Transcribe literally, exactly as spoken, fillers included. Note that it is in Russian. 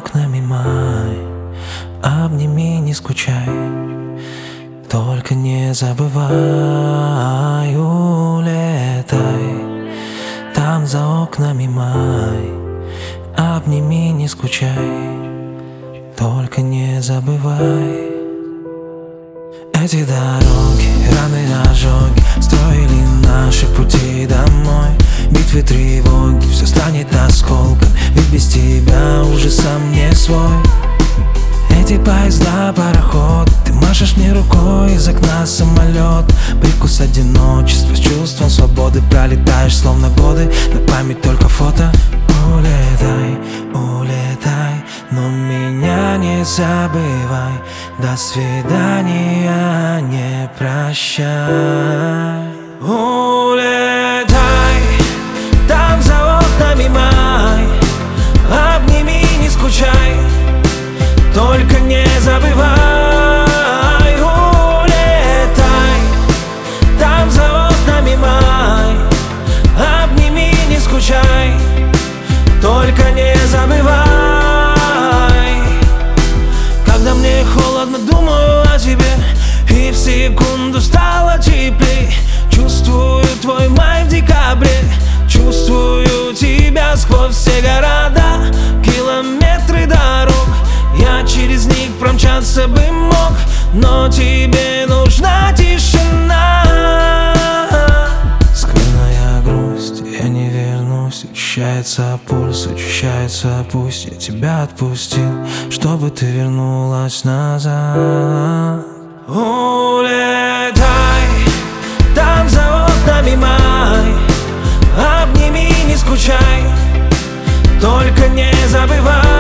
окнами май. Обними, не скучай, только не забывай, улетай. Там за окнами май. Обними, не скучай, только не забывай. Эти дороги, раны, ожоги строили наши пути домой. Битвы, тревоги, все станет осколком, ведь без тебя уже сам не свой. Эти поезда, пароходы, ты машешь мне рукой из окна самолет. Прикус одиночества с чувством свободы. Пролетаешь словно годы, на память только фото. Улетай, улетай, но меня не забывай. До свидания, не прощай. Улетай, там за окнами май. Обними, не скучай, только не забывай. Улетай, там за окнами май. Обними, не скучай, только не забывай. Когда мне холодно, думаю о тебе, и в секунду стало теплей. Чувствую твой май в декабре, чувствую тебя сквозь все города, километры дорог. Я через них промчаться бы мог, но тебе нужна тишина. Скрытая грусть, я не вернусь. Учащается пульс, учащается пусть. Я тебя отпустил, чтобы ты вернулась назад. Улетай, там за окнами май. Обними, не скучай, только не забывай.